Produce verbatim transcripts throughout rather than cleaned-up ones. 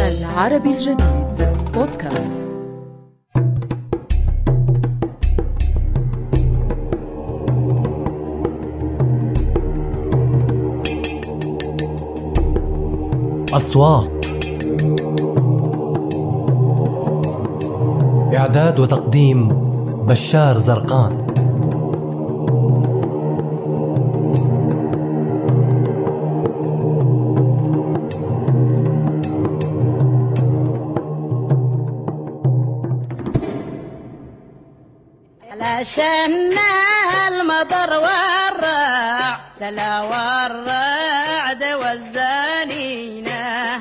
العربي الجديد بودكاست. أصوات. إعداد وتقديم بشار زرقان. علشان المطر والرع تلا والرعد والزانينة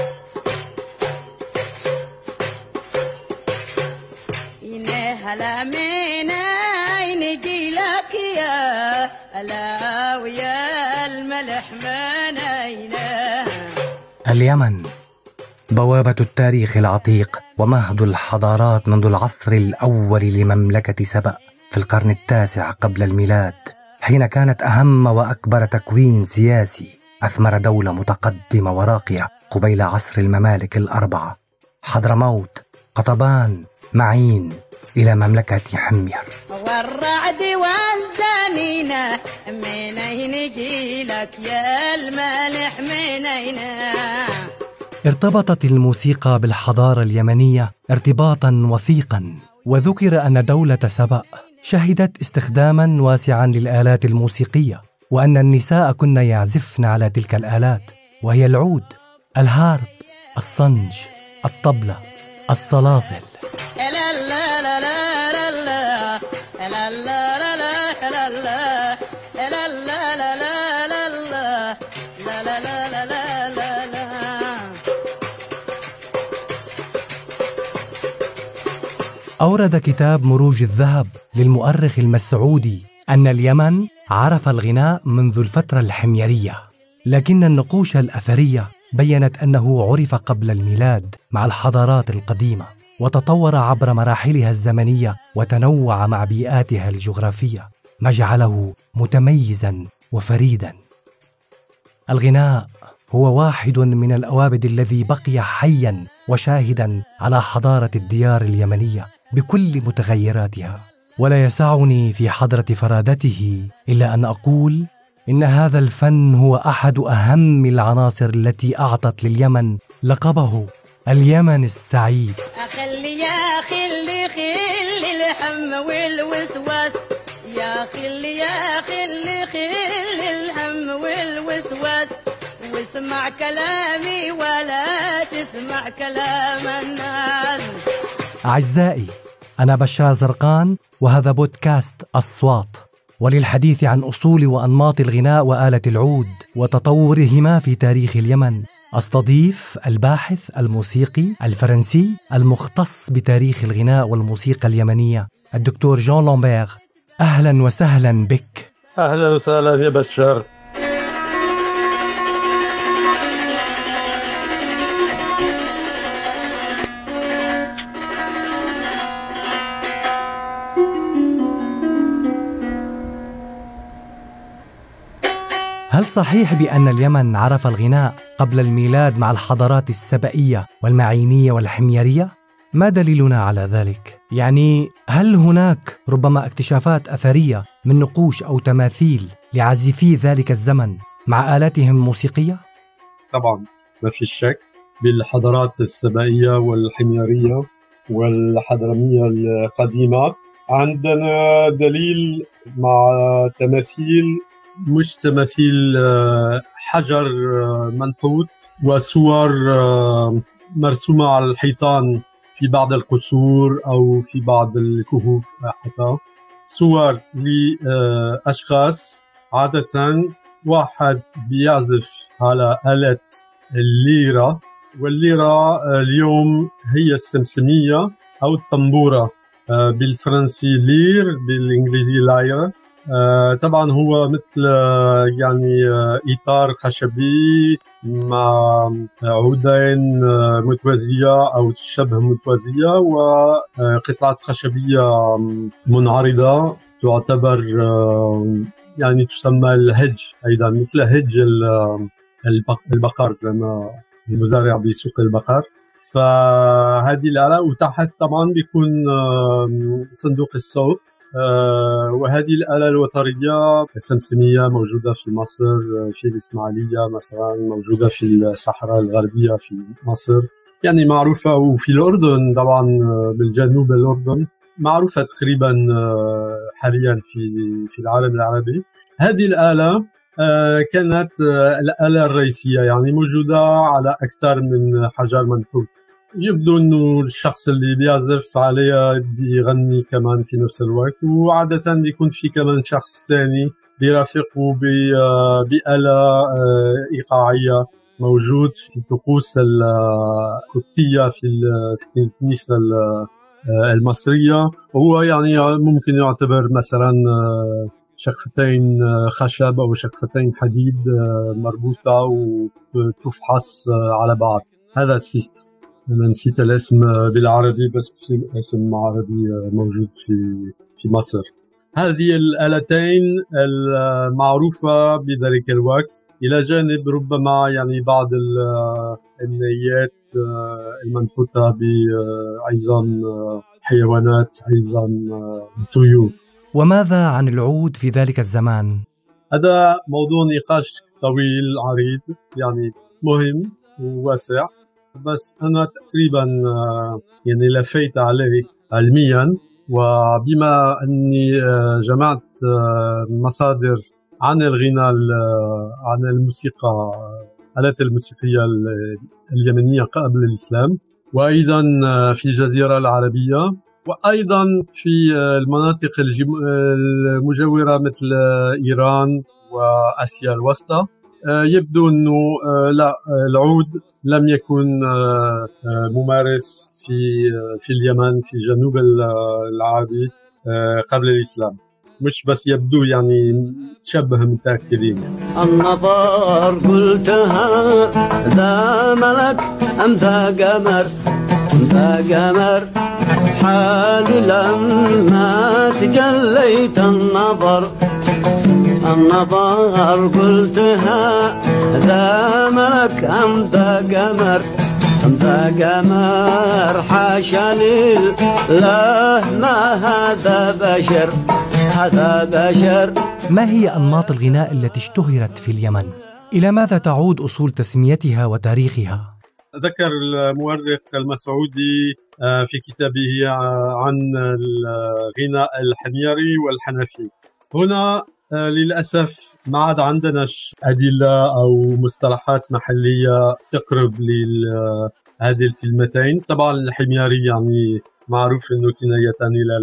هلا من عين جيلك يا هلا ويا الملح من عينه. اليمن بوابة التاريخ العتيق ومهد الحضارات منذ العصر الأول لمملكة سبأ في القرن التاسع قبل الميلاد، حين كانت أهم وأكبر تكوين سياسي أثمر دولة متقدمة وراقية قبيل عصر الممالك الأربعة: حضرموت، قطبان، معين، إلى مملكة حمير. والرعد والزانينة من أين جيلك يا الملح من أين. ارتبطت الموسيقى بالحضارة اليمنية ارتباطا وثيقا، وذكر أن دولة سبأ شهدت استخداما واسعا للآلات الموسيقية، وأن النساء كن يعزفن على تلك الآلات، وهي العود، الهارب، الصنج، الطبلة، الصلاصل. أورد كتاب مروج الذهب للمؤرخ المسعودي أن اليمن عرف الغناء منذ الفترة الحميرية، لكن النقوش الأثرية بيّنت أنه عرف قبل الميلاد مع الحضارات القديمة، وتطور عبر مراحلها الزمنية وتنوع مع بيئاتها الجغرافية، ما جعله متميزاً وفريداً. الغناء هو واحد من الأوابد الذي بقي حياً وشاهداً على حضارة الديار اليمنية بكل متغيراتها، ولا يسعني في حضرة فرادته إلا أن أقول إن هذا الفن هو أحد أهم العناصر التي أعطت لليمن لقبه اليمن السعيد. أخلي يا خلي خلي الهم والوسواس، يا خلي يا خلي خلي الهم والوسواس، واسمع كلامي ولا تسمع كلام الناس. أعزائي، أنا بشار زرقان، وهذا بودكاست أصوات، وللحديث عن أصول وأنماط الغناء وآلة العود وتطورهما في تاريخ اليمن أستضيف الباحث الموسيقي الفرنسي المختص بتاريخ الغناء والموسيقى اليمنية الدكتور جان لامبير. أهلا وسهلا بك. أهلا وسهلا يا بشار. هل صحيح بأن اليمن عرف الغناء قبل الميلاد مع الحضارات السبئية والمعينية والحميرية؟ ما دليلنا على ذلك؟ يعني هل هناك ربما اكتشافات أثرية من نقوش أو تماثيل لعازفي ذلك الزمن مع آلاتهم الموسيقية؟ طبعا ما في شك بالحضارات السبئية والحميرية والحضرمية القديمة عندنا دليل مع تماثيل، مش تماثيل حجر منحوت وصور مرسومة على الحيطان في بعض القصور أو في بعض الكهوف، حتى صور لأشخاص عادة واحد بيعزف على آلة الليرة، والليرة اليوم هي السمسمية أو الطنبورة، بالفرنسي لير، بالإنجليزي لاير. آه طبعا هو مثل آه يعني آه إطار خشبي مع عودين آه متوازية أو شبه متوازية وقطعة خشبية منعرضة تعتبر آه يعني تسمى الهج، أيضا مثل هج البقر لما المزارع بسوق البقر. فهذه الآلة، وتحت طبعا بيكون صندوق الصوت. وهذه الآلة الوترية السمسمية موجودة في مصر، في الإسماعيلية مثلا، موجودة في الصحراء الغربية في مصر، يعني معروفة، وفي الأردن طبعا بالجنوب الأردن معروفة تقريبا حاليا في في العالم العربي. هذه الآلة كانت الآلة الرئيسية، يعني موجودة على أكثر من حجر منحوت. يبدو إنه الشخص اللي بيعزف عليها بيغني كمان في نفس الوقت، وعادة بيكون في كمان شخص تاني بيرافقه بآلة إيقاعية موجود في الطقوس القبطية في الكنيسة المصرية. وهو يعني ممكن يعتبر مثلا شقفتين خشب أو شقفتين حديد مربوطة وتفحص على بعض. هذا السيستم، أنا نسيت الاسم بالعربي بس في اسم عربي موجود في في مصر. هذه الآلتين المعروفة بذلك الوقت، إلى جانب ربما يعني بعض النيات المنحوتة بأيضا حيوانات، أيضا طيور. وماذا عن العود في ذلك الزمان؟ هذا موضوع نقاش طويل عريض، يعني مهم وواسع، بس أنا تقريبا يعني لفيت عليه علميا. وبما أني جمعت مصادر عن الغناء، عن الموسيقى، الآلات الموسيقية اليمنية قبل الإسلام، وأيضا في الجزيرة العربية، وأيضا في المناطق المجاورة مثل إيران وآسيا الوسطى، يبدو أنه لا، العود لم يكن ممارس في في اليمن، في جنوب العربي قبل الإسلام. مش بس يبدو، يعني تشبه متأكدين. النظر قلتها ذا ملك أم ذا قمر، ذا قمر حالي لما تجليت النظر. النظر قلتها ذا ملك أم ذا قمر، أم ذا قمر حاشا لله ما هذا بشر، هذا بشر. ما هي أنماط الغناء التي اشتهرت في اليمن؟ إلى ماذا تعود أصول تسميتها وتاريخها؟ ذكر المؤرخ المسعودي في كتابه عن الغناء الحميري والحنفي. هنا للأسف ما عاد عندنا أدلة أو مصطلحات محلية تقرب لهذه الكلمتين. طبعا الحميري يعني معروف أنه كناية إلى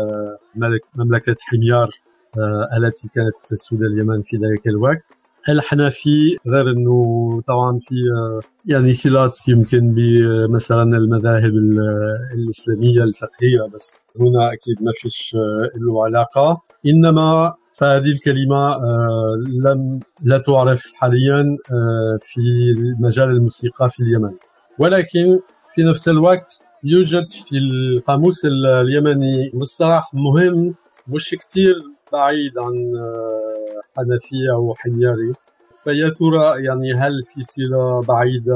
مملكة حميار التي كانت تسود اليمن في ذلك الوقت. الحنفي غير أنه طبعا في يعني صلات يمكن بمثلا المذاهب الإسلامية الفقهية، بس هنا أكيد ما فيش له علاقة. إنما فهذه الكلمة لم لا تعرف حاليا في مجال الموسيقى في اليمن، ولكن في نفس الوقت يوجد في القاموس اليمني مصطلح مهم مش كتير بعيد عن حنفي أو حميري. فيا ترى يعني هل في صلة بعيدة؟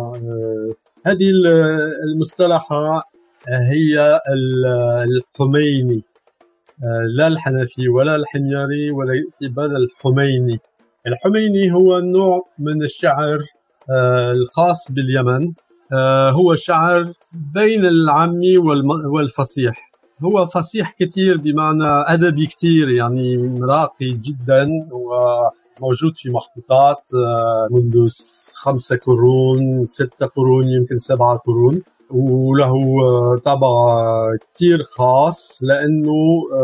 هذه المصطلحة هي الحميني، لا الحنفي ولا الحميري ولكن الحميني. الحميني هو نوع من الشعر الخاص باليمن، هو شعر بين العامي والفصيح. هو فصيح كتير بمعنى أدبي كتير، يعني راقي جدا، وموجود في مخطوطات منذ خمسة قرون، ستة قرون، يمكن سبعة قرون، وله طبع كتير خاص لأنه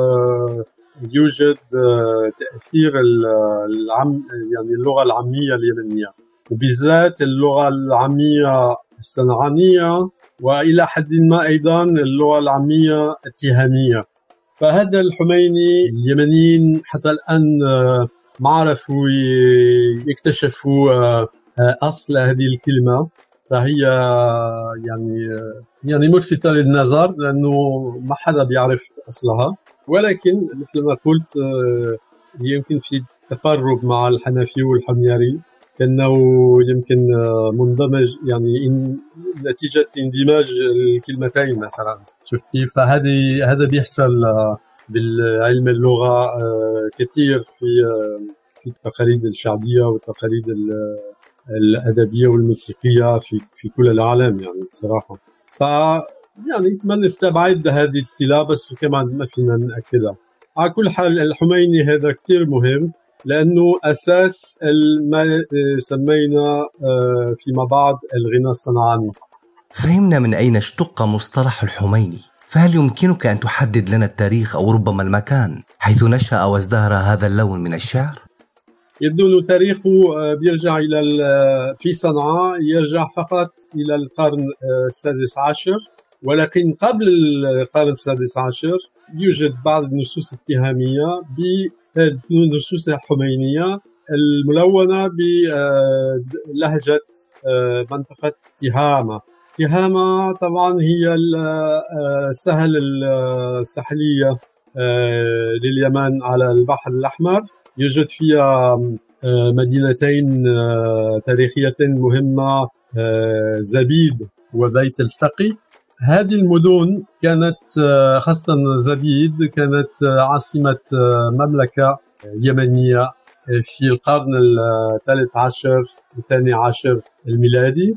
يوجد تأثير العم يعني اللغة العامية اليمنية، وبالذات اللغة العامية الصنعانية، وإلى حد ما أيضا اللغة العامية التهامية. فهذا الحميني اليمنيين حتى الآن ما عرفوا يكتشفوا أصل هذه الكلمة، فهي يعني يعني ملفتة للنظر لأنه ما حدا بيعرف أصلها. ولكن مثل ما قلت يمكن في تقرب مع الحنفي والحميري، كأنه يمكن مندمج، يعني إن نتيجة اندماج الكلمتين مثلا. شوف كيف هذه هذا بيحصل بالعلم اللغة كثير في في التقاليد الشعبية والتقاليد الأدبية والموسيقية في في كل العالم يعني بصراحة. ف يعني ما نستبعد هذه الصلة، بس كمان ما فينا نأكدها. على كل حال الحميني هذا كتير مهم، لأنه أساس ما سمينا فيما بعد الغناء الصنعاني. فهمنا من أين اشتق مصطلح الحميني، فهل يمكنك أن تحدد لنا التاريخ أو ربما المكان حيث نشأ وازدهر هذا اللون من الشعر؟ يبدو أن تاريخه بيرجع إلى في صنعاء يرجع فقط إلى القرن السادس عشر، ولكن قبل القرن السادس عشر يوجد بعض النصوص التهامية بالنصوص الحمينية الملونة بلهجة منطقة تهامة. تهامة طبعا هي السهل الساحلية لليمن على البحر الأحمر. يوجد فيها مدينتين تاريخيتين مهمة، زبيد وبيت الفقي. هذه المدن كانت خاصة زبيد كانت عاصمة مملكة يمنية في القرن الثالث عشر الثاني عشر الميلادي،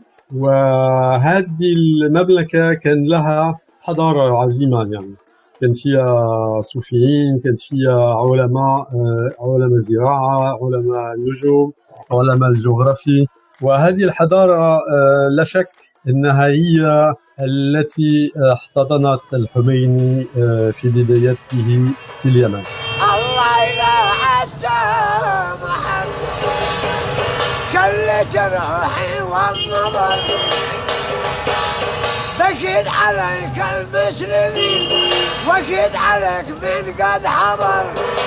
وهذه المملكة كان لها حضارة عظيمة، يعني كان فيها صوفيين، كان فيها علماء علماء زراعة، علماء النجوم، علماء الجغرافي. وهذه الحضارة لا شك أنها هي التي احتضنت الحميني في بدايته في اليمن. الله إله حتى محمد شلت روحي والنظر بشد عليك المسلمين وشد عليك من قد حضر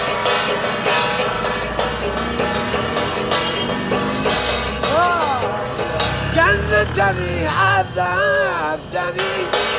جنتني عذبتني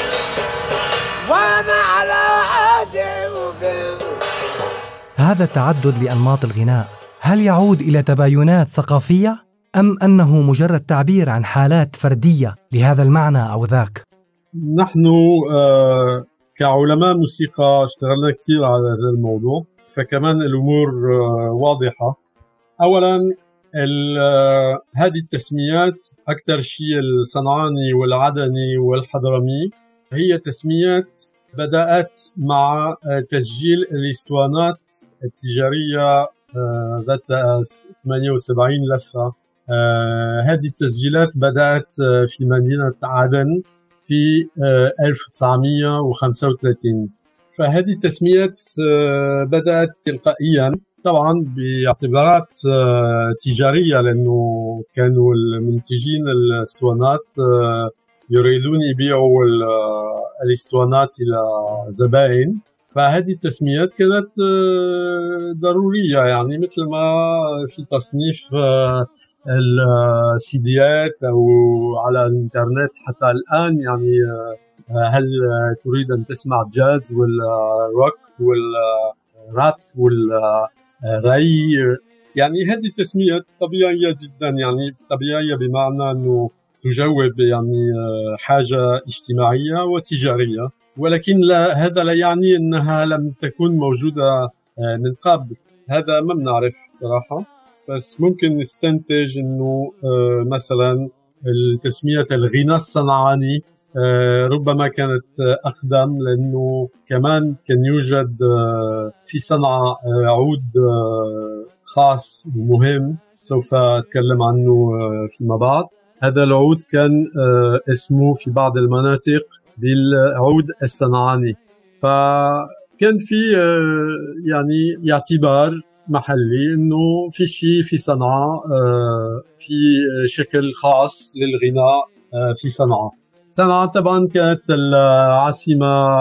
وانا على عهدي وقم. هذا التعدد لأنماط الغناء هل يعود إلى تباينات ثقافية أم أنه مجرد تعبير عن حالات فردية لهذا المعنى أو ذاك؟ نحن كعلماء موسيقى اشتغلنا كثير على هذا الموضوع، فكمان الأمور واضحة. أولا هذه التسميات أكثر شيء الصنعاني والعدني والحضرمي هي تسميات بدأت مع تسجيل الإسطوانات التجارية ذات ثمانية وسبعين لفة. هذه التسجيلات بدأت في مدينة عدن في ألف وتسعمائة وخمسة وثلاثين. فهذه التسميات بدأت تلقائيا طبعا باعتبارات تجارية، لأنه كانوا المنتجين الاسطوانات يريدون يبيعوا الاسطوانات إلى زبائن، فهذه التسميات كانت ضرورية، يعني مثل ما في تصنيف السيديات أو على الإنترنت حتى الآن، يعني هل تريد أن تسمع جاز والروك والراب والراي، يعني هذه التسميات طبيعية جدا، يعني طبيعية بمعنى أنه تجاوب يعني حاجة اجتماعية وتجارية، ولكن لا هذا لا يعني أنها لم تكن موجودة من قبل. هذا ما بنعرف صراحة، بس ممكن نستنتج أنه مثلا التسمية الغناء الصنعاني ربما كانت أقدم، لأنه كمان كان يوجد في صنعاء عود خاص ومهم سوف أتكلم عنه فيما بعد. هذا العود كان اسمه في بعض المناطق بالعود الصنعاني، فكان في يعني اعتبار محلي انه في شيء في صنعاء في شكل خاص للغناء في صنعاء. صنعاء طبعا كانت العاصمة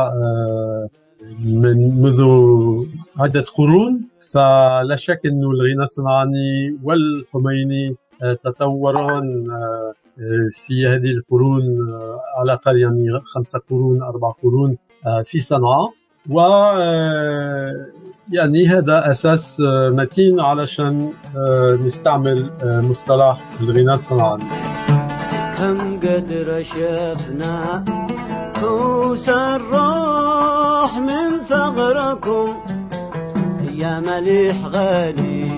من منذ عدة قرون، فلا شك انه الغناء الصنعاني والحميني تطورون في هذه القرون، على الأقل يعني خمسة قرون أربع قرون في صنعاء. يعني هذا أساس متين علشان نستعمل مصطلح الغناء الصنعاني. كم قدر شفنا كوس الروح من ثغركم يا مليح غالي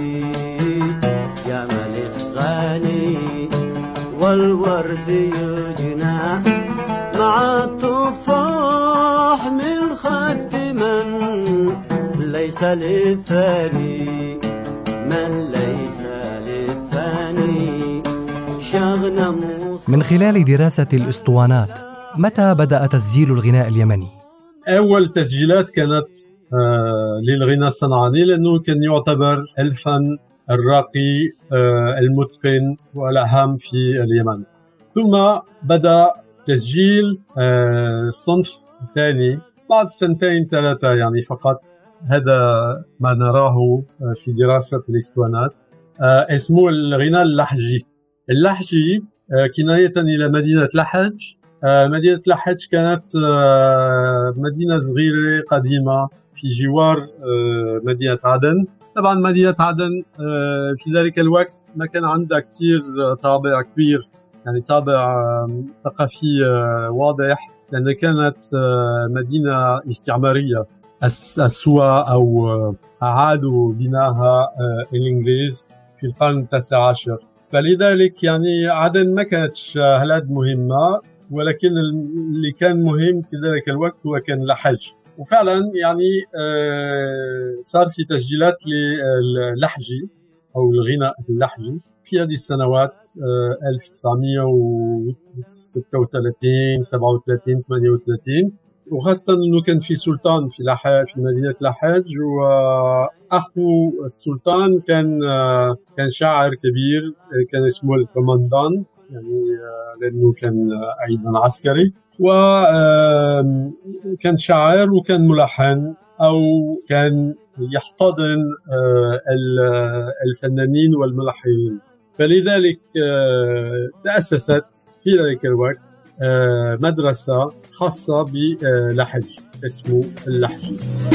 يا مليح غالي، والورد يجنى مع التفاح من خد من ليس للثاني من ليس للثاني شغنا. من خلال دراسة الأسطوانات، متى بدأ تسجيل الغناء اليمني؟ أول تسجيلات كانت آه للغناء الصنعاني، لأنه كان يعتبر الفن الراقي آه المتقن والأهم في اليمن. ثم بدأ تسجيل آه صنف ثاني بعد سنتين ثلاثة يعني فقط. هذا ما نراه في دراسة الأسطوانات، آه اسمه الغناء اللحجي. اللحجي آه كناية إلى مدينة لحج. آه مدينة لحج كانت آه مدينة صغيرة قديمة في جوار آه مدينة عدن. طبعا مدينة عدن آه في ذلك الوقت ما كان عندها كتير طابع كبير، يعني طابع آه ثقافي آه واضح، لأن كانت آه مدينة استعمارية. السوا أو أعادوا بناها آه الإنجليز في القرن التاسع عشر، فلذلك يعني عدن ما كانتش هلاد مهمة، ولكن اللي كان مهم في ذلك الوقت هو كان لحج. وفعلا يعني صار في تسجيلات للحجي أو الغناء اللحجي في هذه السنوات ألف وتسعمائة وستة وثلاثين سبعة وثلاثين ثمانية وثلاثين، وخاصة أنه كان في سلطان في لحج في مدينة لحج، وأخو السلطان كان كان شاعر كبير كان اسمه الكوماندان، يعني لأنه كان أيضا عسكري، وكان شاعر وكان ملحن أو كان يحتضن الفنانين والملحنين. فلذلك تأسست في ذلك الوقت مدرسة خاصة بلحج اسمه اللحجي.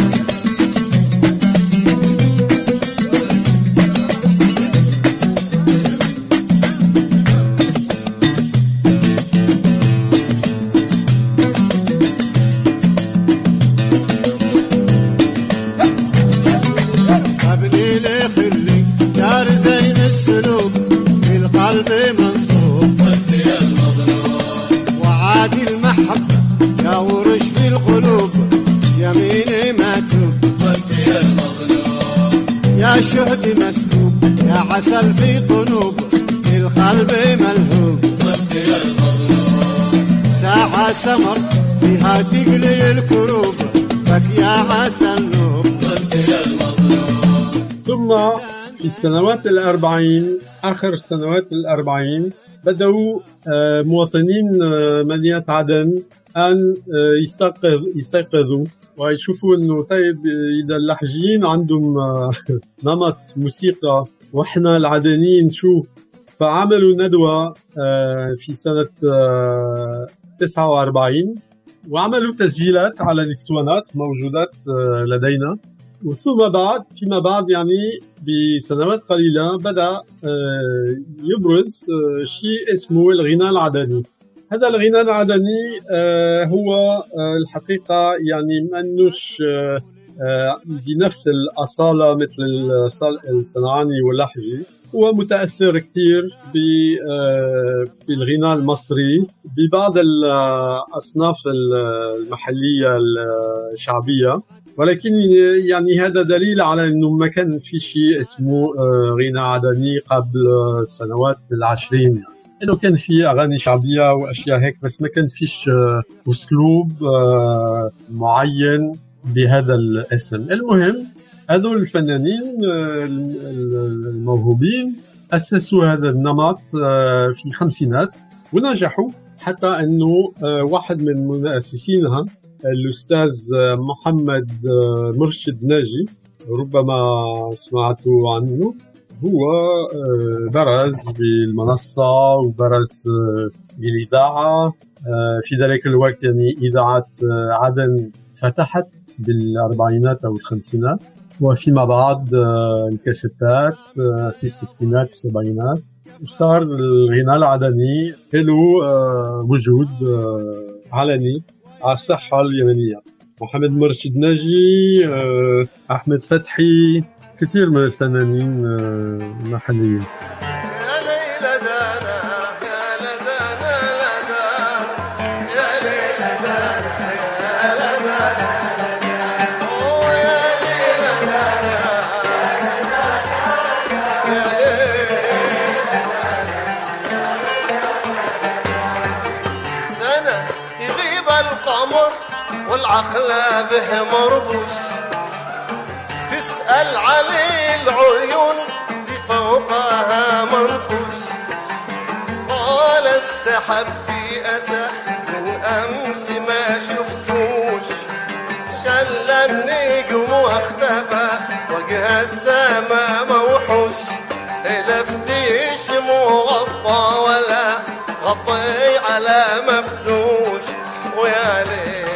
يا شهد مسكوب يا عسل في قلوب القلب ملهوب، ضفت يا المظلوم ساعة سمر فيها تقلي الكروب، فك يا عسل نوب، ضفت يا المظلوم. ثم في السنوات الأربعين آخر السنوات الأربعين بدأوا مواطنين مدينة عدن أن يستيقظ يستيقظوا ويشوفوا إنه طيب إذا اللحجيين عندهم نمط موسيقى وإحنا العدنيين شو، فعملوا ندوة في سنة تسعة وأربعين وعملوا تسجيلات على الاسطوانات موجودات لدينا. وثم بعد فيما بعد يعني بسنوات قليلة بدأ يبرز شيء اسمه الغناء العدني. هذا الغناء العدني هو الحقيقة يعني منوش بنفس الأصالة مثل الصنعاني واللحجي، هو متأثر كثير بالغناء المصري ببعض الأصناف المحلية الشعبية، ولكن يعني هذا دليل على أنه ما كان في شيء اسمه غناء عدني قبل السنوات العشرين، يعني إنه كان في أغاني شعبية وأشياء هيك، بس ما كان فيش أسلوب معين بهذا الاسم. المهم هذول الفنانين الموهوبين أسسوا هذا النمط في الخمسينات ونجحوا، حتى أنه واحد من مؤسسينها الأستاذ محمد مرشد ناجي، ربما سمعتوا عنه، هو برز بالمنصة وبرز بالإذاعة في ذلك الوقت، يعني إذاعة عدن فتحت بالأربعينات أو الخمسينات، وفيما بعد الكاسيتات في الستينات والسبعينات، وصار الغناء العدني له وجود علني على الساحة اليمنية. محمد مرشد ناجي، أحمد فتحي، كثير من الفنانين المحليين. والعقل به مربوش، تسأل عليه العيون دي فوقها منقوش، قال السحب في أسى من أمس ما شفتوش، شل النجم واختفى وجه السما موحوش، لفتيش مغطى ولا غطي على مفتوش، ويا ليل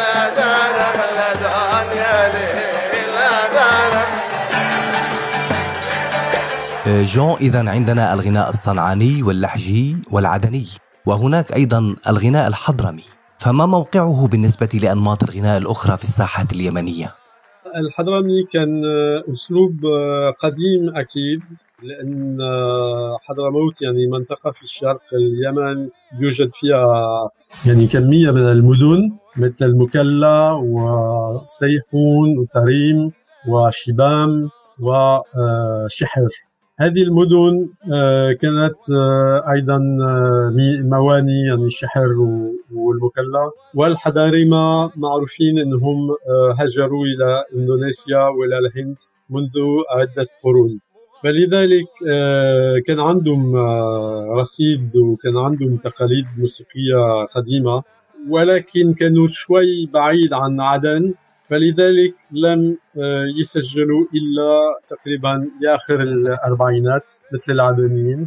جون، إذن عندنا الغناء الصنعاني واللحجي والعدني، وهناك أيضا الغناء الحضرمي، فما موقعه بالنسبة لأنماط الغناء الأخرى في الساحة اليمنية؟ الحضرمي كان أسلوب قديم أكيد، لأن حضرموت يعني منطقة في الشرق اليمن يوجد فيها يعني كمية من المدن مثل المكلا وسيحون وتريم وشبام وشحر. هذه المدن كانت أيضا مواني، يعني الشحر والمكلا والحضارمة معروفين أنهم هاجروا إلى إندونيسيا وإلى الهند منذ عدة قرون، فلذلك كان عندهم رصيد وكان عندهم تقاليد موسيقية قديمة، ولكن كانوا شوي بعيد عن عدن، فلذلك لم يسجلوا إلا تقريبا لآخر الأربعينات مثل العدنيين،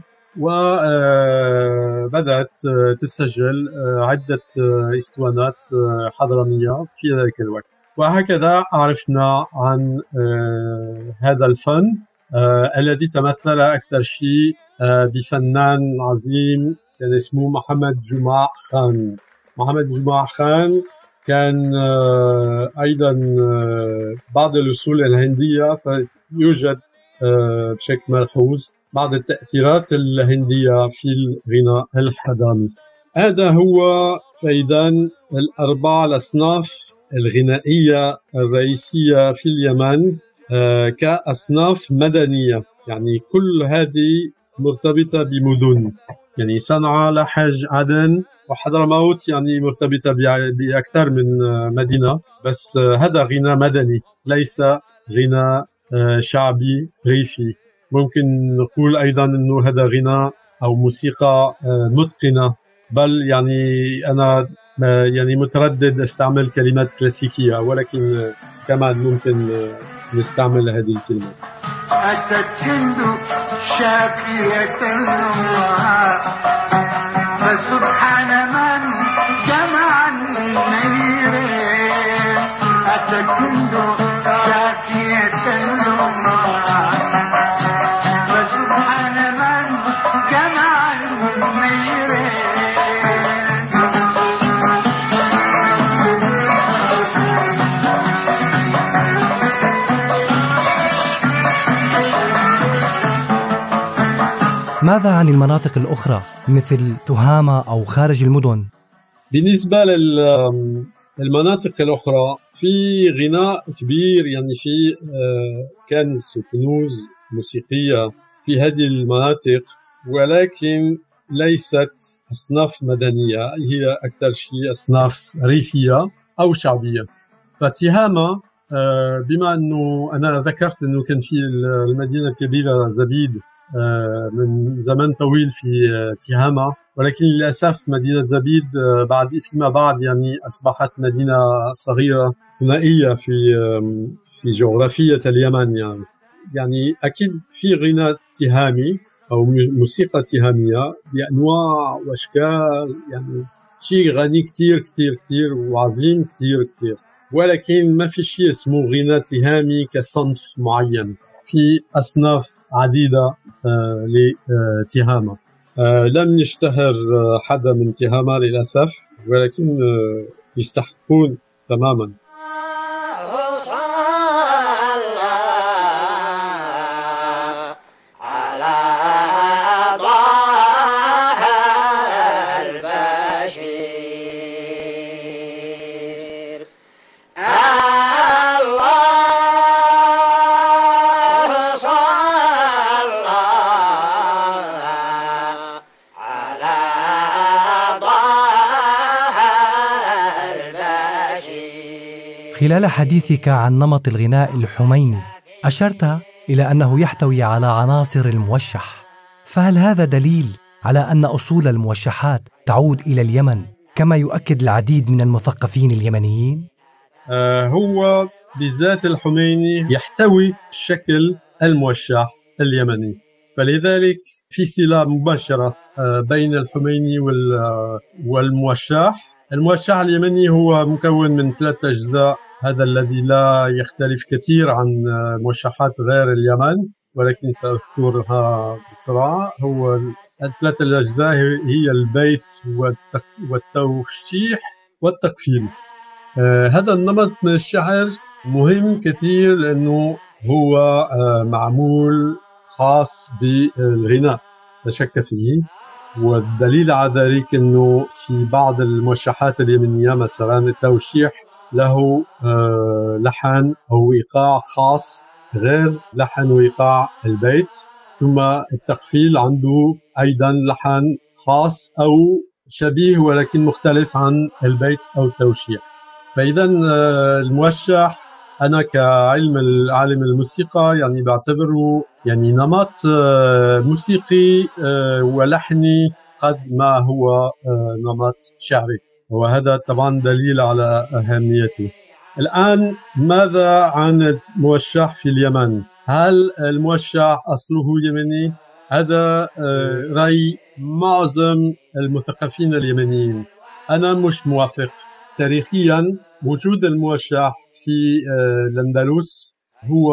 وبدأت تسجل عدة اسطوانات حضرمية في ذلك الوقت. وهكذا عرفنا عن هذا الفن الذي تمثل أكثر شيء بفنان عظيم كان اسمه محمد جمعة خان. محمد جمعة خان كان أيضا بعض الأصول الهندية، فيوجد بشكل ملحوظ بعض التأثيرات الهندية في الغناء الحضرمي. هذا هو فإذن الأربع الأصناف الغنائية الرئيسية في اليمن كأصناف مدنية، يعني كل هذه مرتبطة بمدن، يعني صنعاء، لحج، عدن وحضرموت يعني مرتبطة بأكثر من مدينة، بس هذا غناء مدني ليس غناء شعبي ريفي. ممكن نقول أيضا أنه هذا غناء أو موسيقى متقنة، بل يعني أنا يعني متردد استعمل كلمات كلاسيكية، ولكن كمان ممكن نستعمل هذه الكلمة. أتكند شافية الله فسبحان من جمع النيرين، أتكند شافية الله فسبحان من جمع النيرين. ماذا عن المناطق الأخرى مثل تهامة أو خارج المدن؟ بالنسبة للمناطق الأخرى في غناء كبير، يعني في كنز وكنوز موسيقية في هذه المناطق، ولكن ليست أصناف مدنية، هي أكثر شيء أصناف ريفية أو شعبية. فتهامة بما أنه أنا ذكرت أنه كان في المدينة الكبيرة زبيد من زمن طويل في تهامة، ولكن للأسف مدينة زبيد بعد فيما بعد يعني أصبحت مدينة صغيرة ثنائية في في جغرافية اليمن. يعني يعني أكيد في غناء تهامي أو موسيقى تهامية بأنواع وأشكال، يعني شيء غني كتير كتير كتير وعظيم كتير كتير. ولكن ما في شيء اسمه غناء تهامي كصنف معين. في أصناف عديدة آه لتهامة. آه لم يشتهر آه حدا من تهامة للأسف، ولكن آه يستحقون تماما. خلال حديثك عن نمط الغناء الحميني أشرت إلى أنه يحتوي على عناصر الموشح، فهل هذا دليل على أن أصول الموشحات تعود إلى اليمن كما يؤكد العديد من المثقفين اليمنيين؟ آه هو بذات الحميني يحتوي شكل الموشح اليمني، فلذلك في صلة مباشرة آه بين الحميني والموشح. الموشح اليمني هو مكون من ثلاثة أجزاء، هذا الذي لا يختلف كثير عن موشحات غير اليمن، ولكن سأذكرها بسرعة. هو الثلاثة الأجزاء هي البيت والتوشيح والتقفيل. آه هذا النمط من الشعر مهم كثير لأنه هو آه معمول خاص بالغناء لا شك فيه، والدليل على ذلك أنه في بعض الموشحات اليمنية مثلا التوشيح له آه لحن أو إيقاع خاص غير لحن وإيقاع البيت، ثم التقفيل عنده أيضا لحن خاص أو شبيه ولكن مختلف عن البيت أو التوشيح. فإذا آه الموشح أنا كعلم العالم الموسيقى يعني بعتبره يعني نمط آه موسيقي آه ولحني قد ما هو آه نمط شعري، وهذا طبعا دليل على أهميته. الآن ماذا عن الموشح في اليمن؟ هل الموشح أصله يمني؟ هذا رأي معظم المثقفين اليمنيين. أنا مش موافق. تاريخيا وجود الموشح في الأندلس هو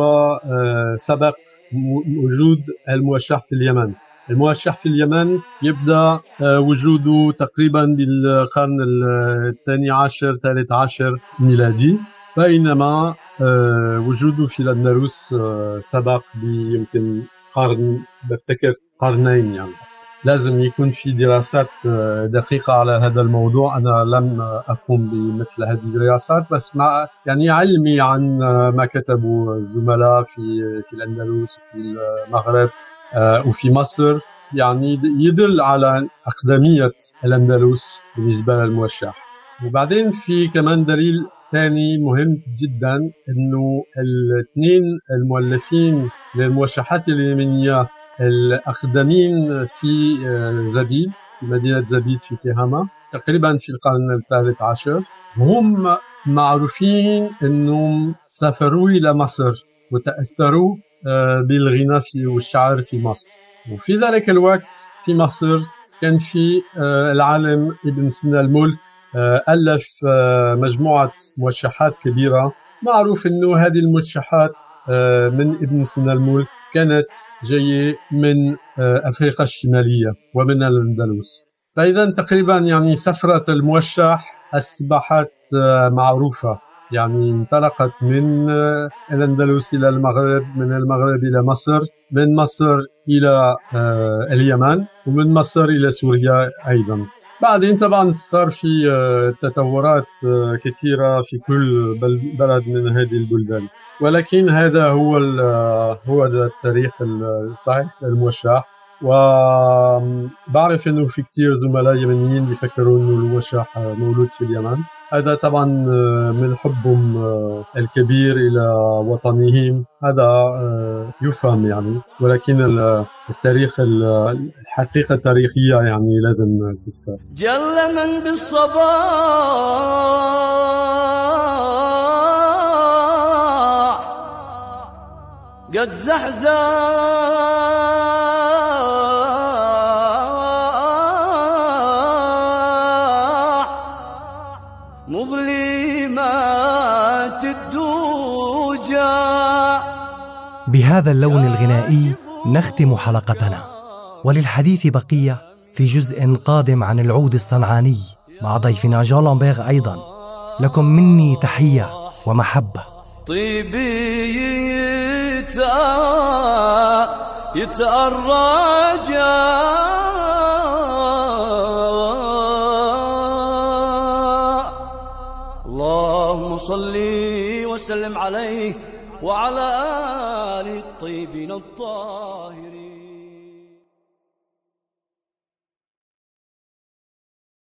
سبق وجود الموشح في اليمن. الموشح في اليمن يبدأ وجوده تقريبا بالقرن الثاني عشر ثالث عشر ميلادي، بينما وجوده في الأندلس سبق بيمكن قرن، بفتكر قرنين. يعني لازم يكون في دراسات دقيقة على هذا الموضوع. أنا لم أقوم بمثل هذه الدراسات، بس مع يعني علمي عن ما كتبوا الزملاء في في الأندلس وفي المغرب وفي مصر يعني يدل على أقدمية الأندلس بالنسبة للموشح. وبعدين في كمان دليل ثاني مهم جدا، إنه الاثنين المؤلفين للموشحات اليمنية الأقدمين في زبيد، في مدينة زبيد في تهامة تقريبا في القرن الثالث عشر، هم معروفين أنهم سافروا إلى مصر وتأثروا بالغناء والشعر في مصر. وفي ذلك الوقت في مصر كان في العالم ابن سينا الملك ألف مجموعة موشحات كبيرة. معروف أنه هذه الموشحات من ابن سينا الملك كانت جاية من أفريقيا الشمالية ومن الأندلس. فإذا تقريبا يعني سفرة الموشح أصبحت معروفة، يعني انطلقت من الأندلس إلى المغرب، من المغرب إلى مصر، من مصر إلى اليمن، ومن مصر إلى سوريا أيضا. بعدين طبعا صار في تطورات كثيرة في كل بلد من هذه البلدان، ولكن هذا هو هو التاريخ الصحيح للموشح. وبعرف انه في كثير زملاء يمنيين بيفكروا انه الموشح مولود في اليمن. هذا طبعا من حبهم الكبير الى وطنهم، هذا يفهم يعني، ولكن التاريخ الحقيقة التاريخية يعني لازم تستار. جل من بالصباح قد زحزح مظلما ذات الدوجة. بهذا اللون الغنائي نختم حلقتنا، وللحديث بقية في جزء قادم عن العود الصنعاني مع ضيفنا جون لامبير أيضا. لكم مني تحية ومحبة. طيبي يتأرج اللهم صل وسلم عليه وعلى آله الطيبين الطاهرين.